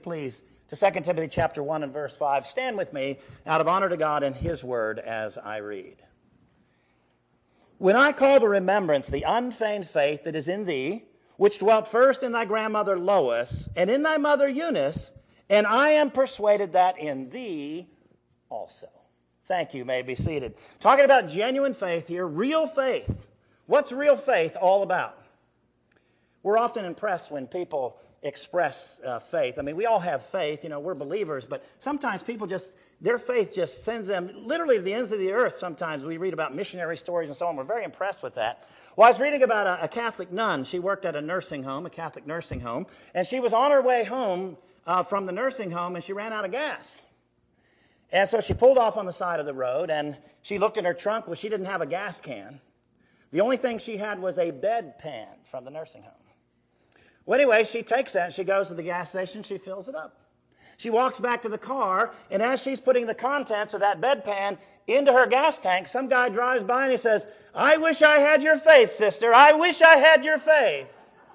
Please, to 2 Timothy chapter 1 and verse 5. Stand with me out of honor to God and His word as I read. When I call to remembrance the unfeigned faith that is in thee, which dwelt first in thy grandmother Lois, and in thy mother Eunice, and I am persuaded that in thee also. Thank you. You may be seated. Talking about genuine faith here, real faith. What's real faith all about? We're often impressed when people express faith. I mean, we all have faith. We're believers, but sometimes people their faith just sends them literally to the ends of the earth. Sometimes we read about missionary stories and so on. We're very impressed with that. Well, I was reading about a Catholic nun. She worked at a Catholic nursing home, and she was on her way home from the nursing home, and she ran out of gas. And so she pulled off on the side of the road, and she looked in her trunk. Well, she didn't have a gas can. The only thing she had was a bedpan from the nursing home. Well, anyway, she takes that, she goes to the gas station, she fills it up. She walks back to the car, and as she's putting the contents of that bedpan into her gas tank, some guy drives by and he says, "I wish I had your faith, sister. I wish I had your faith."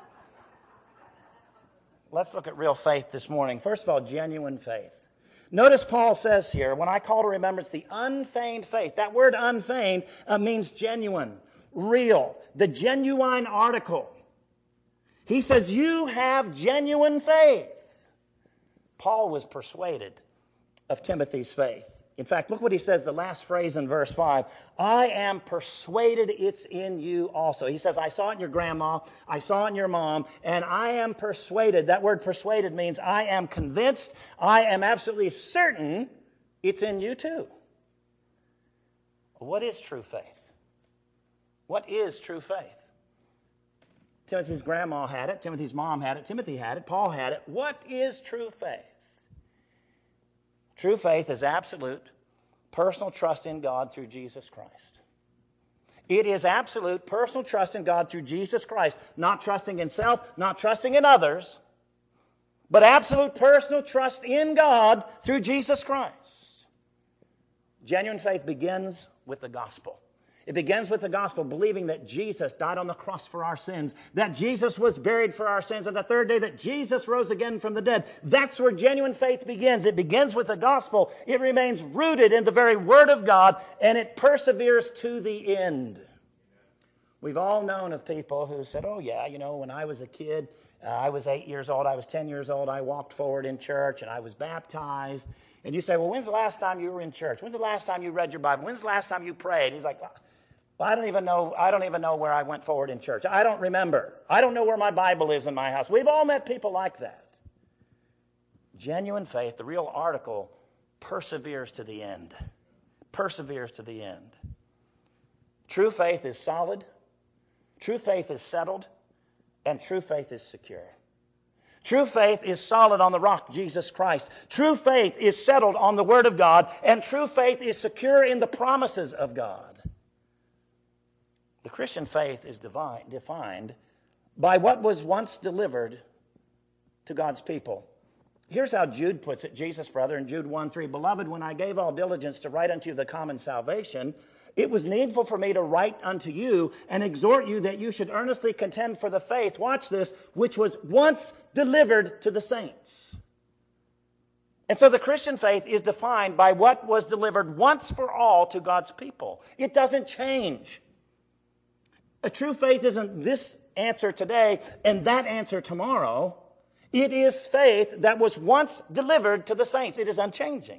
Let's look at real faith this morning. First of all, genuine faith. Notice Paul says here, when I call to remembrance the unfeigned faith. That word unfeigned means genuine, real, the genuine article. He says, you have genuine faith. Paul was persuaded of Timothy's faith. In fact, look what he says, the last phrase in verse 5. I am persuaded it's in you also. He says, I saw it in your grandma, I saw it in your mom, and I am persuaded. That word persuaded means I am convinced, I am absolutely certain it's in you too. What is true faith? What is true faith? Timothy's grandma had it. Timothy's mom had it. Timothy had it. Paul had it. What is true faith? True faith is absolute personal trust in God through Jesus Christ. It is absolute personal trust in God through Jesus Christ. Not trusting in self, not trusting in others, but absolute personal trust in God through Jesus Christ. Genuine faith begins with the gospel. It begins with the gospel, believing that Jesus died on the cross for our sins, that Jesus was buried for our sins, and the third day that Jesus rose again from the dead. That's where genuine faith begins. It begins with the gospel. It remains rooted in the very Word of God, and it perseveres to the end. We've all known of people who said, oh yeah, when I was a kid, I was 8 years old, I was 10 years old, I walked forward in church, and I was baptized. And you say, well, when's the last time you were in church? When's the last time you read your Bible? When's the last time you prayed? He's like, well, I don't even know where I went forward in church. I don't remember. I don't know where my Bible is in my house. We've all met people like that. Genuine faith, the real article, perseveres to the end. Perseveres to the end. True faith is solid. True faith is settled. And true faith is secure. True faith is solid on the rock, Jesus Christ. True faith is settled on the Word of God. And true faith is secure in the promises of God. The Christian faith is defined by what was once delivered to God's people. Here's how Jude puts it, Jesus' brother, in Jude 1:3. Beloved, when I gave all diligence to write unto you the common salvation, it was needful for me to write unto you and exhort you that you should earnestly contend for the faith, watch this, which was once delivered to the saints. And so the Christian faith is defined by what was delivered once for all to God's people. It doesn't change. A true faith isn't this answer today and that answer tomorrow. It is faith that was once delivered to the saints. It is unchanging.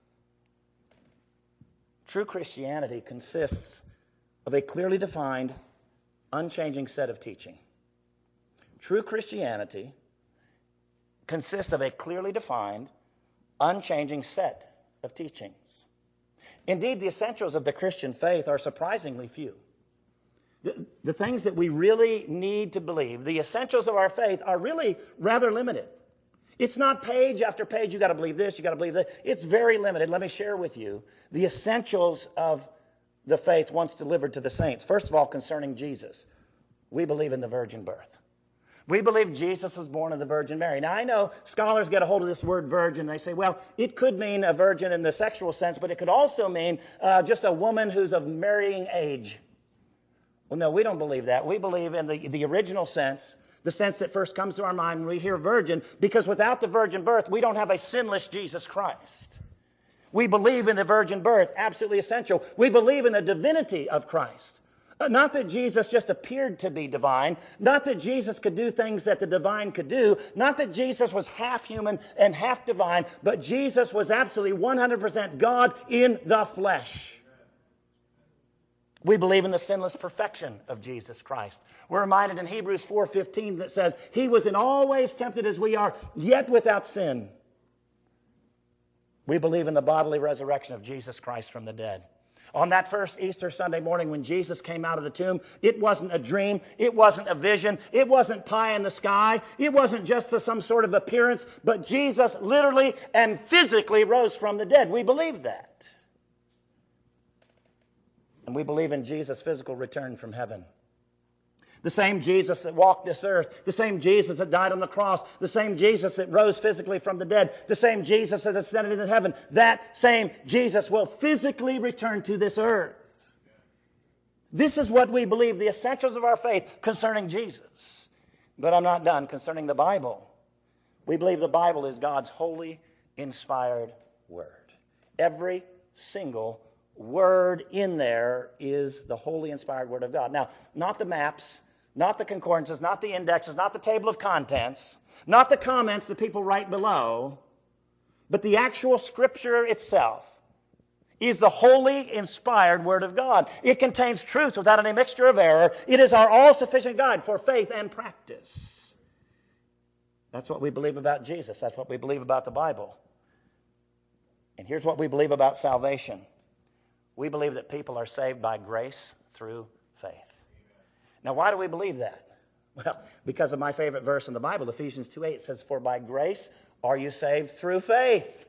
True Christianity consists of a clearly defined, unchanging set of teaching. True Christianity consists of a clearly defined, unchanging set of teachings. Indeed, the essentials of the Christian faith are surprisingly few. The things that we really need to believe, the essentials of our faith, are really rather limited. It's not page after page, you got to believe this, you got to believe that. It's very limited. Let me share with you the essentials of the faith once delivered to the saints. First of all, concerning Jesus, we believe in the virgin birth. We believe Jesus was born of the Virgin Mary. Now, I know scholars get a hold of this word virgin. They say, well, it could mean a virgin in the sexual sense, but it could also mean just a woman who's of marrying age. Well, no, we don't believe that. We believe in the original sense The sense that first comes to our mind when we hear virgin, because without the virgin birth, we don't have a sinless Jesus Christ. We believe in the virgin birth, absolutely essential. We believe in the divinity of Christ. Not that Jesus just appeared to be divine, not that Jesus could do things that the divine could do, not that Jesus was half human and half divine, but Jesus was absolutely 100% God in the flesh. We believe in the sinless perfection of Jesus Christ. We're reminded in Hebrews 4:15 that says, He was in all ways tempted as we are, yet without sin. We believe in the bodily resurrection of Jesus Christ from the dead. On that first Easter Sunday morning when Jesus came out of the tomb, it wasn't a dream, it wasn't a vision, it wasn't pie in the sky, it wasn't just some sort of appearance, but Jesus literally and physically rose from the dead. We believe that. And we believe in Jesus' physical return from heaven. The same Jesus that walked this earth, the same Jesus that died on the cross, the same Jesus that rose physically from the dead, the same Jesus that ascended into heaven, that same Jesus will physically return to this earth. This is what we believe, the essentials of our faith concerning Jesus. But I'm not done. Concerning the Bible, we believe the Bible is God's holy, inspired word. Every single word in there is the holy, inspired word of God. Now, not the maps, not the concordances, not the indexes, not the table of contents, not the comments that people write below, but the actual Scripture itself is the holy, inspired Word of God. It contains truth without any mixture of error. It is our all-sufficient guide for faith and practice. That's what we believe about Jesus. That's what we believe about the Bible. And here's what we believe about salvation. We believe that people are saved by grace through faith. Now, why do we believe that? Well, because of my favorite verse in the Bible, Ephesians 2:8 says, For by grace are you saved through faith.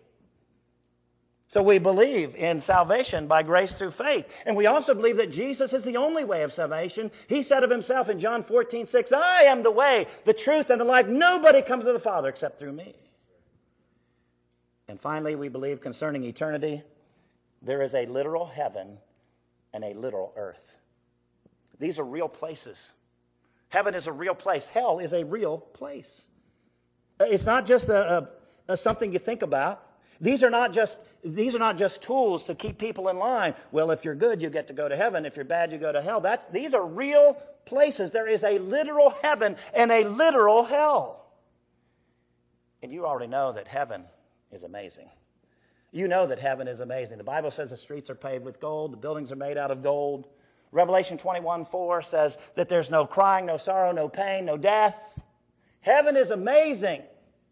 So we believe in salvation by grace through faith. And we also believe that Jesus is the only way of salvation. He said of himself in John 14:6, I am the way, the truth, and the life. Nobody comes to the Father except through me. And finally, we believe concerning eternity, there is a literal heaven and a literal earth. These are real places. Heaven is a real place. Hell is a real place. It's not just a something you think about. These are not just tools to keep people in line. Well, if you're good, you get to go to heaven. If you're bad, you go to hell. These are real places. There is a literal heaven and a literal hell. And you already know that heaven is amazing. You know that heaven is amazing. The Bible says the streets are paved with gold. The buildings are made out of gold. Revelation 21:4 says that there's no crying, no sorrow, no pain, no death. Heaven is amazing.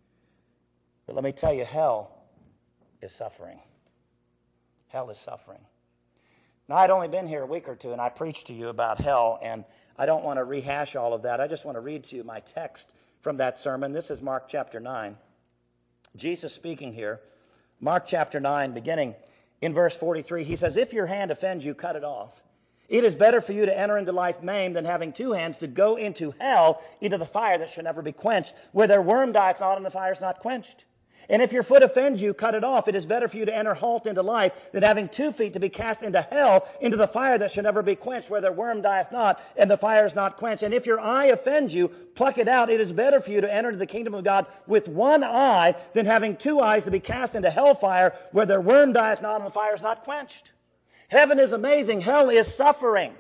But let me tell you, hell is suffering. Hell is suffering. Now, I'd only been here a week or two, and I preached to you about hell, and I don't want to rehash all of that. I just want to read to you my text from that sermon. This is Mark chapter 9. Jesus speaking here. Mark chapter 9, beginning in verse 43, he says, If your hand offends you, cut it off. It is better for you to enter into life maimed than having two hands to go into hell, into the fire that shall never be quenched, where their worm dieth not and the fire is not quenched. And if your foot offends you, cut it off. It is better for you to enter halt into life than having 2 feet to be cast into hell, into the fire that shall never be quenched, where their worm dieth not and the fire is not quenched. And if your eye offends you, pluck it out. It is better for you to enter into the kingdom of God with one eye than having 2 eyes to be cast into hellfire, where their worm dieth not and the fire is not quenched. Heaven is amazing. Hell is suffering.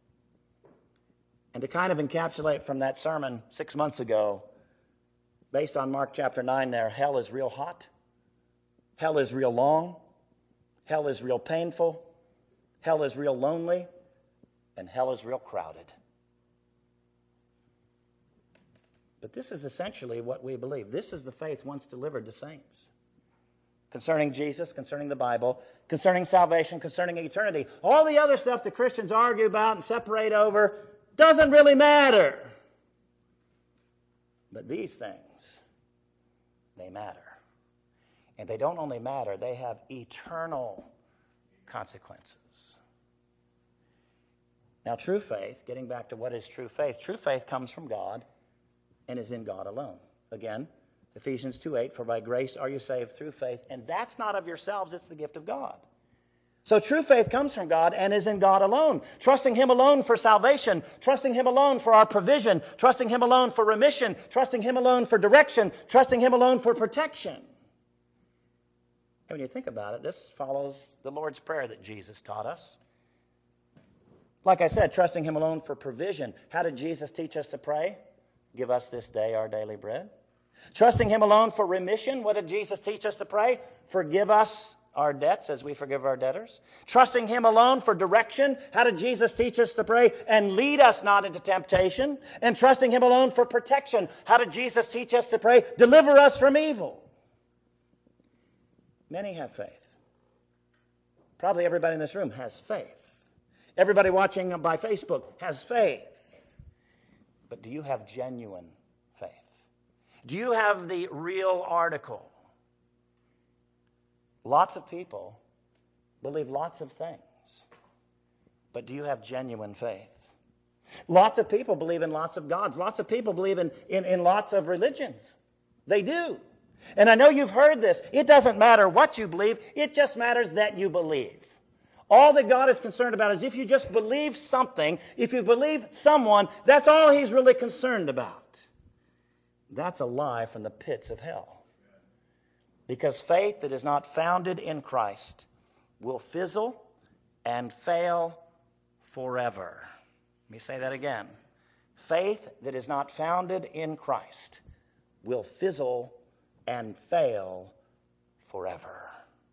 And to kind of encapsulate from that sermon 6 months ago, based on Mark chapter 9 there, hell is real hot. Hell is real long. Hell is real painful. Hell is real lonely. And hell is real crowded. But this is essentially what we believe. This is the faith once delivered to saints. Concerning Jesus, concerning the Bible, concerning salvation, concerning eternity. All the other stuff that Christians argue about and separate over doesn't really matter. But these things, they matter. And they don't only matter, they have eternal consequences. Now, true faith, getting back to what is true faith comes from God and is in God alone. Again, Ephesians 2:8, for by grace are you saved through faith, and that's not of yourselves, it's the gift of God. So true faith comes from God and is in God alone. Trusting Him alone for salvation. Trusting Him alone for our provision. Trusting Him alone for remission. Trusting Him alone for direction. Trusting Him alone for protection. And when you think about it, this follows the Lord's Prayer that Jesus taught us. Like I said, trusting Him alone for provision. How did Jesus teach us to pray? Give us this day our daily bread. Trusting Him alone for remission. What did Jesus teach us to pray? Forgive us our debts as we forgive our debtors. Trusting Him alone for direction. How did Jesus teach us to pray? And lead us not into temptation. And trusting Him alone for protection. How did Jesus teach us to pray? Deliver us from evil. Many have faith. Probably everybody in this room has faith. Everybody watching by Facebook has faith. But do you have genuine faith? Do you have the real article? Lots of people believe lots of things. But do you have genuine faith? Lots of people believe in lots of gods. Lots of people believe in lots of religions. They do. And I know you've heard this. It doesn't matter what you believe. It just matters that you believe. All that God is concerned about is if you just believe something, if you believe someone, that's all He's really concerned about. That's a lie from the pits of hell. Because faith that is not founded in Christ will fizzle and fail forever. Let me say that again. Faith that is not founded in Christ will fizzle and fail forever.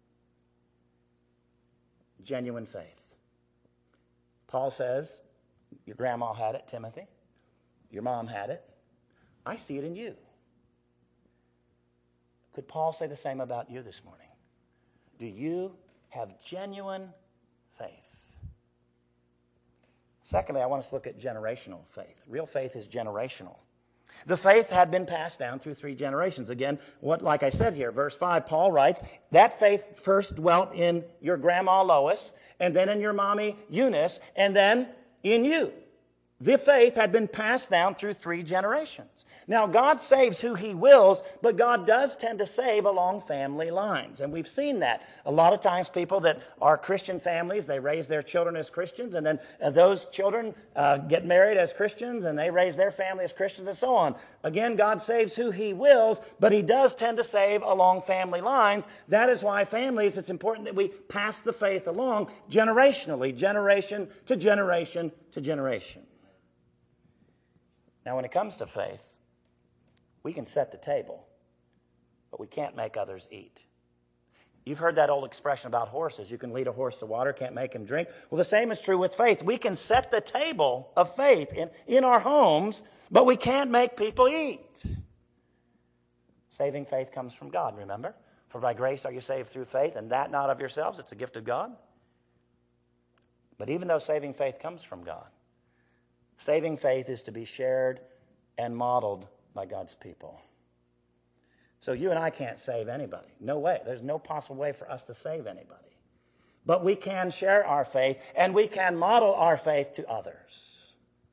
Genuine faith. Paul says, your grandma had it, Timothy. Your mom had it. I see it in you. Could Paul say the same about you this morning? Do you have genuine faith? Secondly, I want us to look at generational faith. Real faith is generational. The faith had been passed down through 3 generations. Again, like I said here, verse 5, Paul writes, that faith first dwelt in your grandma Lois, and then in your mommy Eunice, and then in you. The faith had been passed down through 3 generations. Now, God saves who He wills, but God does tend to save along family lines. And we've seen that. A lot of times people that are Christian families, they raise their children as Christians, and then those children get married as Christians, and they raise their family as Christians, and so on. Again, God saves who He wills, but He does tend to save along family lines. That is why families, it's important that we pass the faith along generationally, generation to generation to generation. Now, when it comes to faith, we can set the table, but we can't make others eat. You've heard that old expression about horses. You can lead a horse to water, can't make him drink. Well, the same is true with faith. We can set the table of faith in our homes, but we can't make people eat. Saving faith comes from God, remember? For by grace are you saved through faith, and that not of yourselves. It's a gift of God. But even though saving faith comes from God, saving faith is to be shared and modeled by God's people. So you and I can't save anybody. No way. There's no possible way for us to save anybody. But we can share our faith, and we can model our faith to others.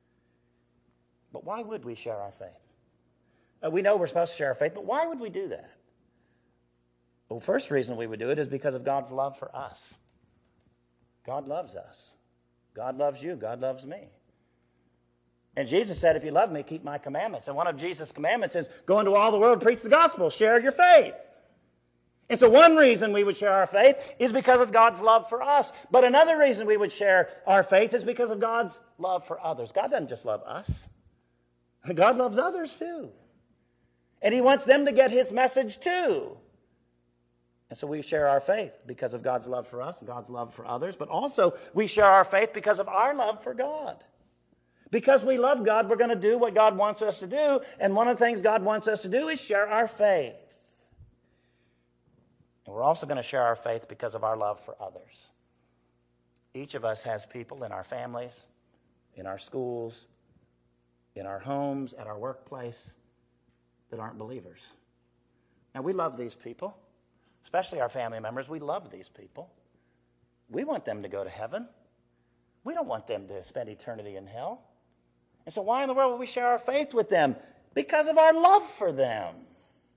But why would we share our faith? We know we're supposed to share our faith, but why would we do that? Well, first reason we would do it is because of God's love for us. God loves us. God loves you. God loves me. And Jesus said, if you love me, keep my commandments. And one of Jesus' commandments is go into all the world, preach the gospel, share your faith. And so one reason we would share our faith is because of God's love for us. But another reason we would share our faith is because of God's love for others. God doesn't just love us. God loves others too. And He wants them to get His message too. And so we share our faith because of God's love for us and God's love for others. But also we share our faith because of our love for God. Because we love God, we're going to do what God wants us to do. And one of the things God wants us to do is share our faith. And we're also going to share our faith because of our love for others. Each of us has people in our families, in our schools, in our homes, at our workplace that aren't believers. Now, we love these people, especially our family members. We love these people. We want them to go to heaven. We don't want them to spend eternity in hell. And so why in the world would we share our faith with them? Because of our love for them.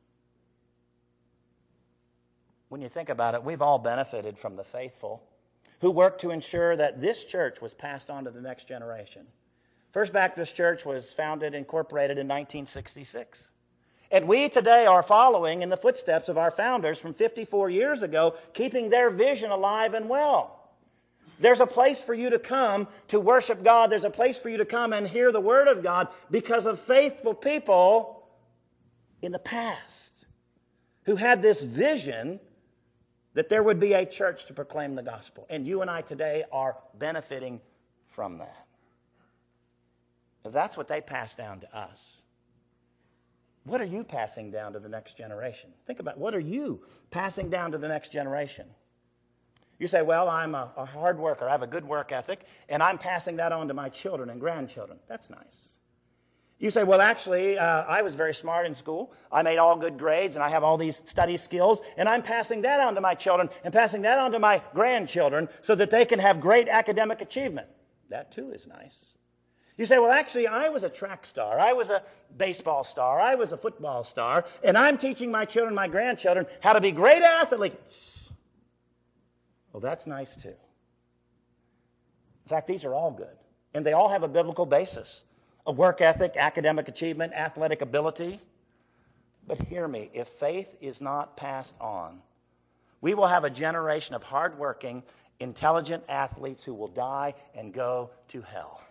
When you think about it, we've all benefited from the faithful who worked to ensure that this church was passed on to the next generation. First Baptist Church was founded, incorporated in 1966. And we today are following in the footsteps of our founders from 54 years ago, keeping their vision alive and well. There's a place for you to come to worship God. There's a place for you to come and hear the Word of God because of faithful people in the past who had this vision that there would be a church to proclaim the gospel. And you and I today are benefiting from that. That's what they passed down to us. What are you passing down to the next generation? Think about what are you passing down to the next generation? You say, well, I'm a hard worker. I have a good work ethic, and I'm passing that on to my children and grandchildren. That's nice. You say, well, actually, I was very smart in school. I made all good grades, and I have all these study skills, and I'm passing that on to my children and passing that on to my grandchildren so that they can have great academic achievement. That, too, is nice. You say, well, actually, I was a track star. I was a baseball star. I was a football star, and I'm teaching my children, my grandchildren, how to be great athletes. Well, that's nice, too. In fact, these are all good, and they all have a biblical basis. A work ethic, academic achievement, athletic ability. But hear me, if faith is not passed on, we will have a generation of hardworking, intelligent athletes who will die and go to hell.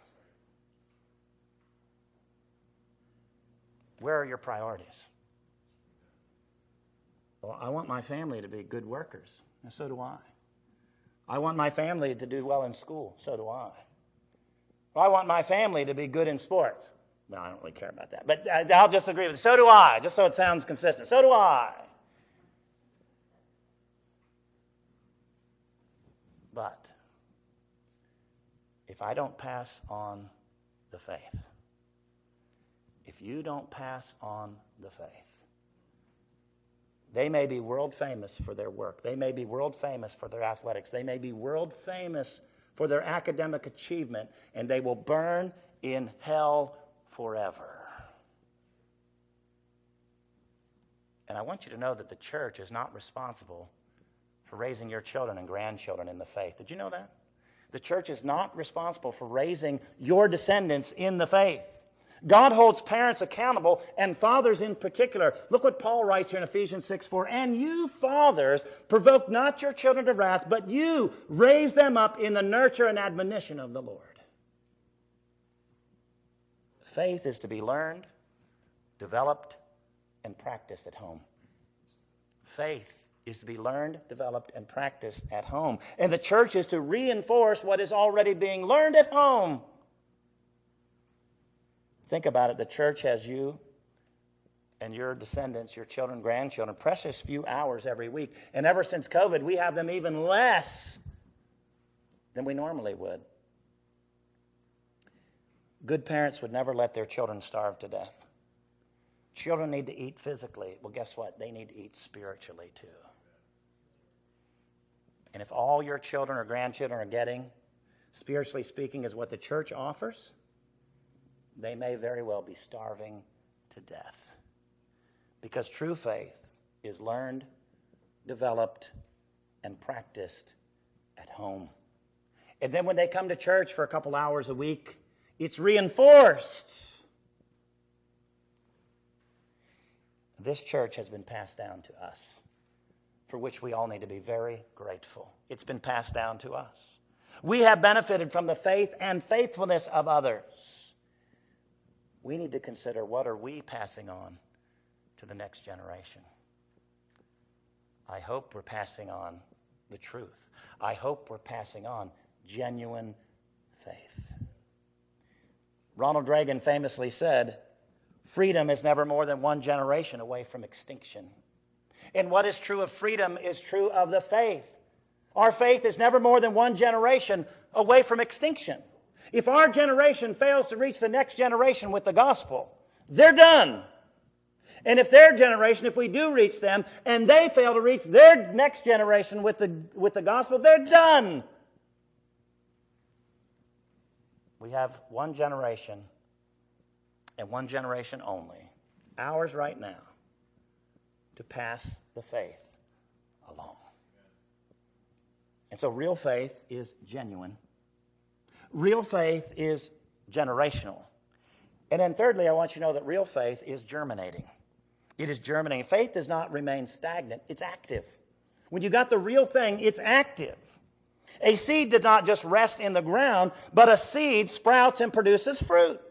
Where are your priorities? Well, I want my family to be good workers, and so do I. I want my family to do well in school, so do I. I want my family to be good in sports. No, I don't really care about that. But I'll just agree with it. So do I, just so it sounds consistent. So do I. But if I don't pass on the faith, if you don't pass on the faith, they may be world famous for their work. They may be world famous for their athletics. They may be world famous for their academic achievement, and they will burn in hell forever. And I want you to know that the church is not responsible for raising your children and grandchildren in the faith. Did you know that? The church is not responsible for raising your descendants in the faith. God holds parents accountable, and fathers in particular. Look what Paul writes here in Ephesians 6:4. And you fathers, provoke not your children to wrath, but you raise them up in the nurture and admonition of the Lord. Faith is to be learned, developed, and practiced at home. Faith is to be learned, developed, and practiced at home. And the church is to reinforce what is already being learned at home. Think about it. The church has you and your descendants, your children, grandchildren, precious few hours every week. And ever since COVID, we have them even less than we normally would. Good parents would never let their children starve to death. Children need to eat physically. Well, guess what? They need to eat spiritually too. And if all your children or grandchildren are getting, spiritually speaking, is what the church offers, they may very well be starving to death. Because true faith is learned, developed, and practiced at home. And then when they come to church for a couple hours a week, it's reinforced. This church has been passed down to us, for which we all need to be very grateful. It's been passed down to us. We have benefited from the faith and faithfulness of others. We need to consider, what are we passing on to the next generation? I hope we're passing on the truth. I hope we're passing on genuine faith. Ronald Reagan famously said, freedom is never more than one generation away from extinction. And what is true of freedom is true of the faith. Our faith is never more than one generation away from extinction. If our generation fails to reach the next generation with the gospel, they're done. And if their generation, if we do reach them, and they fail to reach their next generation with the gospel, they're done. We have one generation, and one generation only, ours right now, to pass the faith along. And so real faith is genuine. Real faith is generational. And then thirdly, I want you to know that real faith is germinating. It is germinating. Faith does not remain stagnant. It's active. When you got the real thing, it's active. A seed does not just rest in the ground, but a seed sprouts and produces fruit.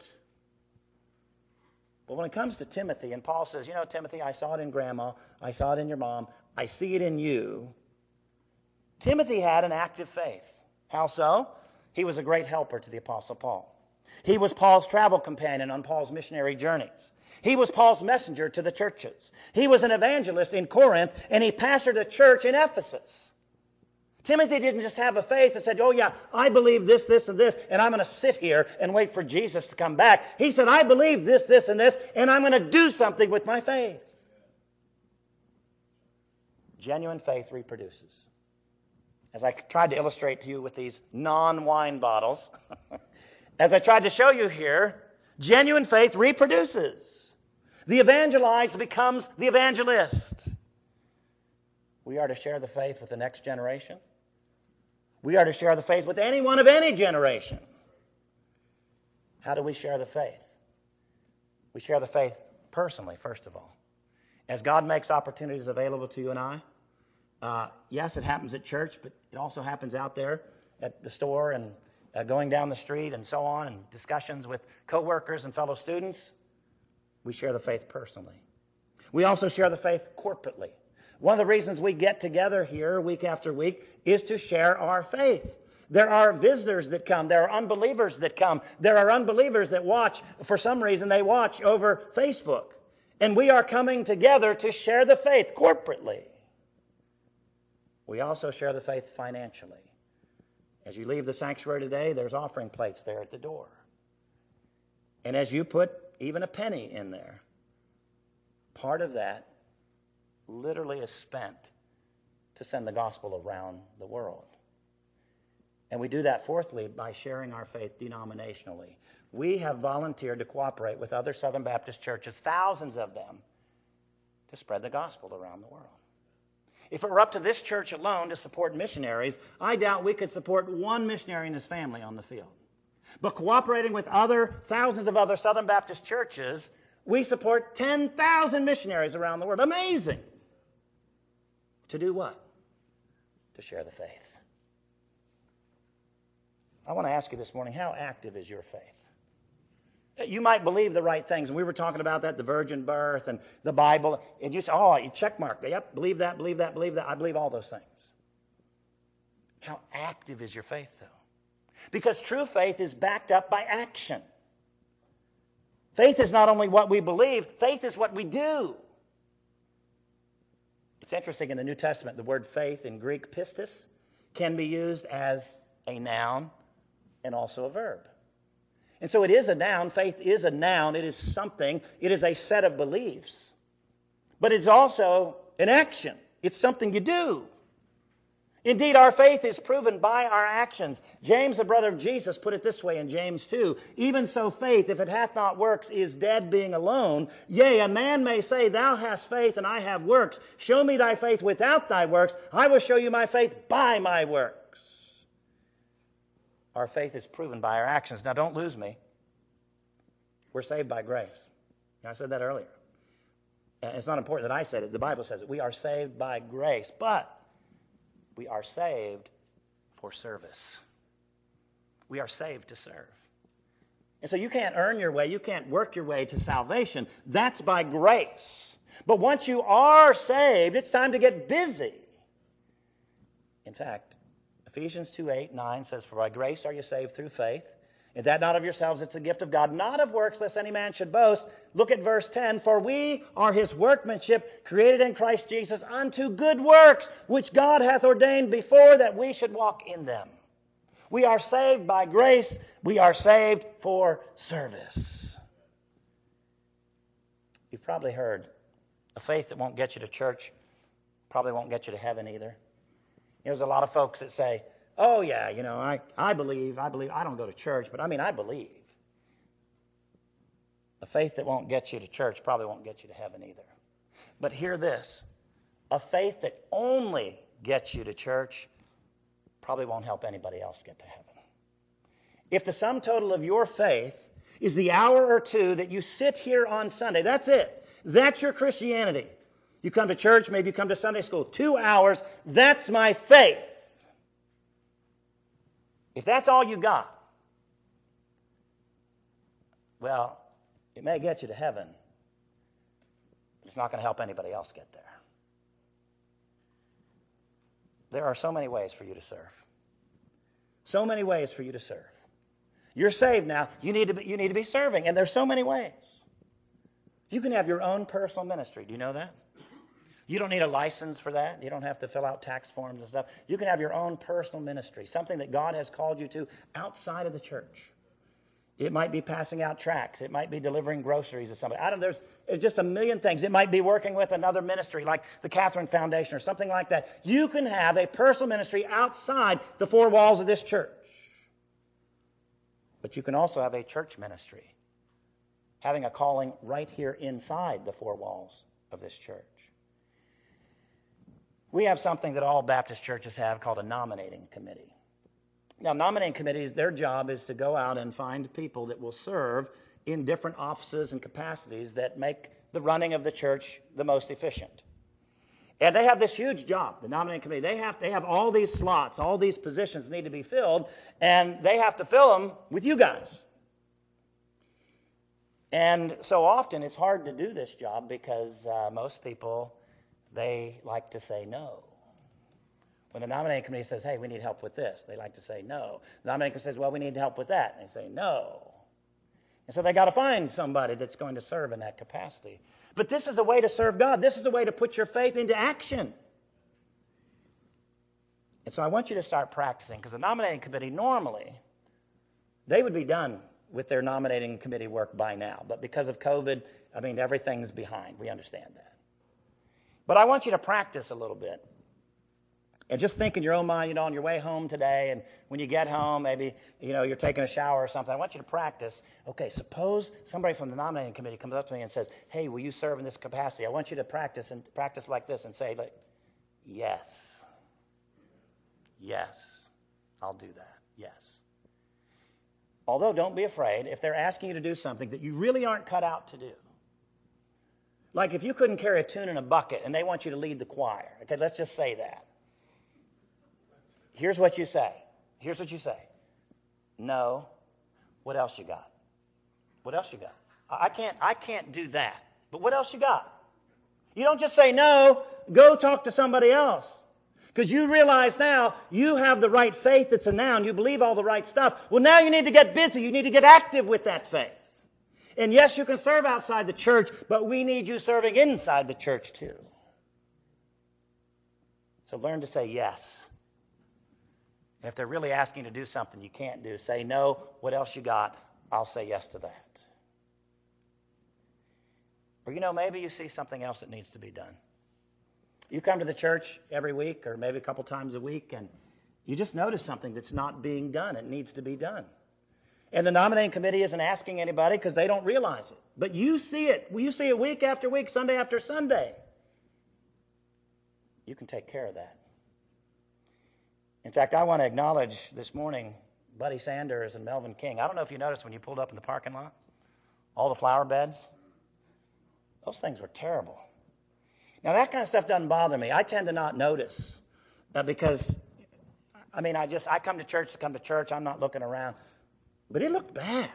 But when it comes to Timothy, and Paul says, Timothy, I saw it in Grandma, I saw it in your mom, I see it in you. Timothy had an active faith. How so? He was a great helper to the Apostle Paul. He was Paul's travel companion on Paul's missionary journeys. He was Paul's messenger to the churches. He was an evangelist in Corinth, and he pastored a church in Ephesus. Timothy didn't just have a faith and said, oh yeah, I believe this, this, and this, and I'm going to sit here and wait for Jesus to come back. He said, I believe this, this, and this, and I'm going to do something with my faith. Genuine faith reproduces. As I tried to illustrate to you with these non-wine bottles, as I tried to show you here, genuine faith reproduces. The evangelized becomes the evangelist. We are to share the faith with the next generation. We are to share the faith with anyone of any generation. How do we share the faith? We share the faith personally, first of all. As God makes opportunities available to you and I, yes, it happens at church, but it also happens out there at the store and going down the street and so on, and discussions with coworkers and fellow students. We share the faith personally. We also share the faith corporately. One of the reasons we get together here week after week is to share our faith. There are visitors that come. There are unbelievers that come. There are unbelievers that watch. For some reason, they watch over Facebook. And we are coming together to share the faith corporately. We also share the faith financially. As you leave the sanctuary today, there's offering plates there at the door. And as you put even a penny in there, part of that literally is spent to send the gospel around the world. And we do that, fourthly, by sharing our faith denominationally. We have volunteered to cooperate with other Southern Baptist churches, thousands of them, to spread the gospel around the world. If it were up to this church alone to support missionaries, I doubt we could support one missionary and his family on the field. But cooperating with thousands of other Southern Baptist churches, we support 10,000 missionaries around the world. Amazing! To do what? To share the faith. I want to ask you this morning, how active is your faith? You might believe the right things, and we were talking about that, the virgin birth and the Bible, and you say, oh, you check mark. Yep, believe that, believe that, believe that. I believe all those things. How active is your faith, though? Because true faith is backed up by action. Faith is not only what we believe, faith is what we do. It's interesting, in the New Testament, the word faith in Greek, pistis, can be used as a noun and also a verb. And so it is a noun. Faith is a noun. It is something. It is a set of beliefs. But it's also an action. It's something you do. Indeed, our faith is proven by our actions. James, the brother of Jesus, put it this way in James 2. Even so faith, if it hath not works, is dead being alone. Yea, a man may say, thou hast faith and I have works. Show me thy faith without thy works. I will show you my faith by my works. Our faith is proven by our actions. Now, don't lose me. We're saved by grace. I said that earlier. It's not important that I said it. The Bible says it. We are saved by grace. But we are saved for service. We are saved to serve. And so you can't earn your way. You can't work your way to salvation. That's by grace. But once you are saved, it's time to get busy. In fact, Ephesians 2:8-9 says, for by grace are you saved through faith, and that not of yourselves, it's a gift of God, not of works, lest any man should boast. Look at verse 10. For we are his workmanship, created in Christ Jesus unto good works, which God hath ordained before that we should walk in them. We are saved by grace. We are saved for service. You've probably heard, a faith that won't get you to church probably won't get you to heaven either. There's a lot of folks that say, oh yeah, I believe, I don't go to church, but I believe. A faith that won't get you to church probably won't get you to heaven either. But hear this, a faith that only gets you to church probably won't help anybody else get to heaven. If the sum total of your faith is the hour or two that you sit here on Sunday, that's it. That's your Christianity. You come to church, maybe you come to Sunday school. 2 hours, that's my faith. If that's all you got, well, it may get you to heaven, but it's not going to help anybody else get there. There are so many ways for you to serve. So many ways for you to serve. You're saved now. You need to be serving, and there's so many ways. You can have your own personal ministry. Do you know that? You don't need a license for that. You don't have to fill out tax forms and stuff. You can have your own personal ministry, something that God has called you to outside of the church. It might be passing out tracts. It might be delivering groceries to somebody. There's just a million things. It might be working with another ministry like the Catherine Foundation or something like that. You can have a personal ministry outside the four walls of this church. But you can also have a church ministry, having a calling right here inside the four walls of this church. We have something that all Baptist churches have called a nominating committee. Now, nominating committees, their job is to go out and find people that will serve in different offices and capacities that make the running of the church the most efficient. And they have this huge job, the nominating committee. They have all these slots, all these positions need to be filled, and they have to fill them with you guys. And so often it's hard to do this job because most people, they like to say no. When the nominating committee says, hey, we need help with this, they like to say no. The nominating committee says, well, we need help with that, and they say no. And so they got to find somebody that's going to serve in that capacity. But this is a way to serve God. This is a way to put your faith into action. And so I want you to start practicing, because the nominating committee normally, they would be done with their nominating committee work by now. But because of COVID, everything's behind. We understand that. But I want you to practice a little bit. And just think in your own mind, on your way home today, and when you get home, maybe, you're taking a shower or something. I want you to practice. Okay, suppose somebody from the nominating committee comes up to me and says, hey, will you serve in this capacity? I want you to practice like this and say, yes. Yes, I'll do that. Yes. Although, don't be afraid if they're asking you to do something that you really aren't cut out to do. Like if you couldn't carry a tune in a bucket and they want you to lead the choir. Okay, let's just say that. Here's what you say. No. What else you got? What else you got? I can't do that. But what else you got? You don't just say no. Go talk to somebody else. Because you realize now you have the right faith that's a noun. You believe all the right stuff. Well, now you need to get busy. You need to get active with that faith. And yes, you can serve outside the church, but we need you serving inside the church too. So learn to say yes. And if they're really asking you to do something you can't do, say no. What else you got? I'll say yes to that. Or maybe you see something else that needs to be done. You come to the church every week or maybe a couple times a week and you just notice something that's not being done. It needs to be done. And the nominating committee isn't asking anybody because they don't realize it. But you see it. You see it week after week, Sunday after Sunday. You can take care of that. In fact, I want to acknowledge this morning Buddy Sanders and Melvin King. I don't know if you noticed when you pulled up in the parking lot, all the flower beds. Those things were terrible. Now, that kind of stuff doesn't bother me. I tend to not notice because, I come to church. I'm not looking around. But it looked bad.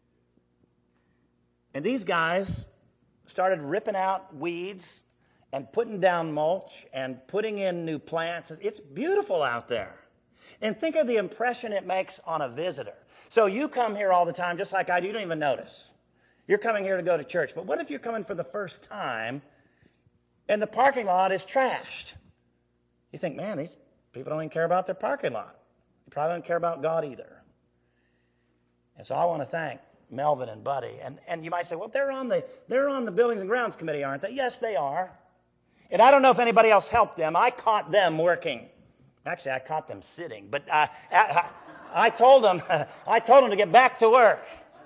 And these guys started ripping out weeds and putting down mulch and putting in new plants. It's beautiful out there. And think of the impression it makes on a visitor. So you come here all the time, just like I do. You don't even notice. You're coming here to go to church. But what if you're coming for the first time and the parking lot is trashed? You think, man, these people don't even care about their parking lot. They probably don't care about God either. And so I want to thank Melvin and Buddy. And you might say, well, they're on the Buildings and Grounds Committee, aren't they? Yes, they are. And I don't know if anybody else helped them. I caught them working. Actually, I caught them sitting. But I told them to get back to work.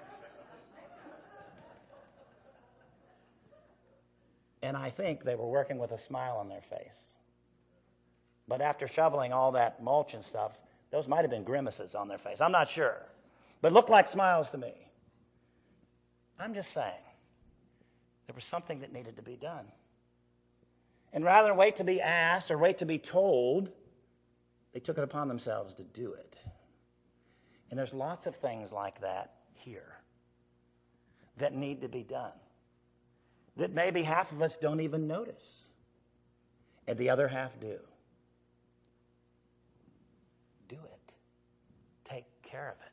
And I think they were working with a smile on their face. But after shoveling all that mulch and stuff, Those might have been grimaces on their face. I'm not sure. But looked like smiles to me. I'm just saying, there was something that needed to be done. And rather than wait to be asked or wait to be told, they took it upon themselves to do it. And there's lots of things like that here that need to be done, that maybe half of us don't even notice, and the other half do. Do it. Take care of it.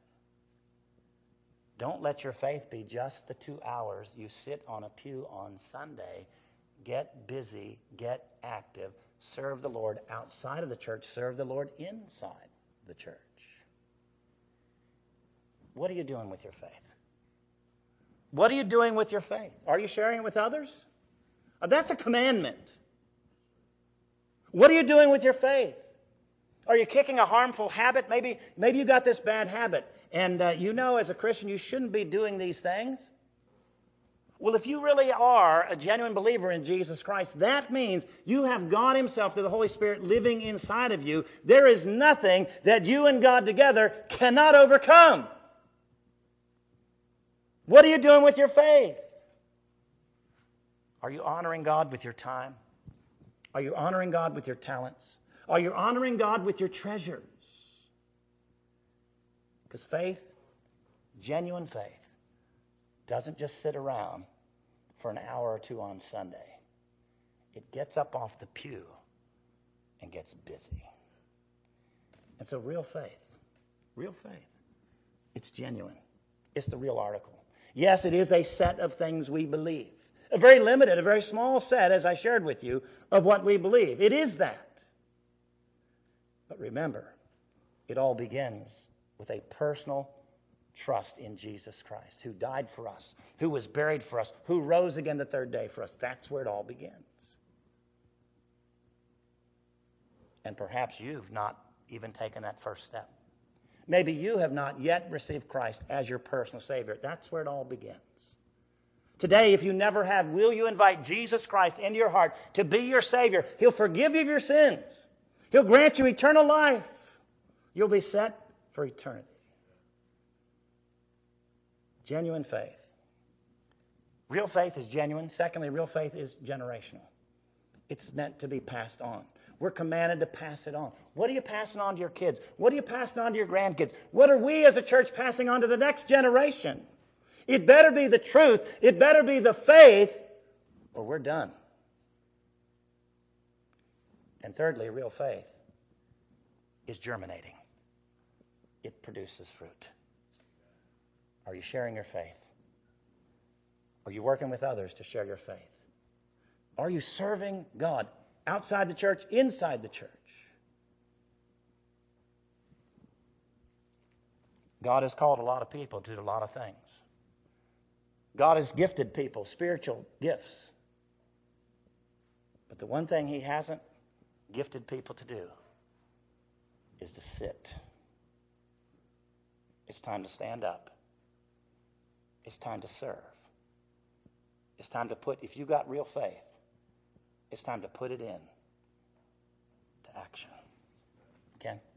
Don't let your faith be just the 2 hours you sit on a pew on Sunday. Get busy, get active, serve the Lord outside of the church, serve the Lord inside the church. What are you doing with your faith? What are you doing with your faith? Are you sharing it with others? That's a commandment. What are you doing with your faith? Are you kicking a harmful habit? Maybe you got this bad habit, and you know as a Christian you shouldn't be doing these things. Well, if you really are a genuine believer in Jesus Christ, that means you have God Himself through the Holy Spirit living inside of you. There is nothing that you and God together cannot overcome. What are you doing with your faith? Are you honoring God with your time? Are you honoring God with your talents? Are you honoring God with your treasures? Because faith, genuine faith, doesn't just sit around for an hour or two on Sunday. It gets up off the pew and gets busy. And so real faith, it's genuine. It's the real article. Yes, it is a set of things we believe. A very limited, a very small set, as I shared with you, of what we believe. It is that. But remember, it all begins with a personal trust in Jesus Christ, who died for us, who was buried for us, who rose again the third day for us. That's where it all begins. And perhaps you've not even taken that first step. Maybe you have not yet received Christ as your personal Savior. That's where it all begins. Today, if you never have, will you invite Jesus Christ into your heart to be your Savior? He'll forgive you of your sins. He'll grant you eternal life. You'll be set for eternity. Genuine faith. Real faith is genuine. Secondly, real faith is generational. It's meant to be passed on. We're commanded to pass it on. What are you passing on to your kids? What are you passing on to your grandkids? What are we as a church passing on to the next generation? It better be the truth. It better be the faith, or we're done. And thirdly, real faith is germinating. It produces fruit. Are you sharing your faith? Are you working with others to share your faith? Are you serving God outside the church, inside the church? God has called a lot of people to do a lot of things. God has gifted people spiritual gifts. But the one thing He hasn't gifted people to do is to sit. It's time to stand up. It's time to serve. It's time to put, if you got real faith, it's time to put it in to action. Ken?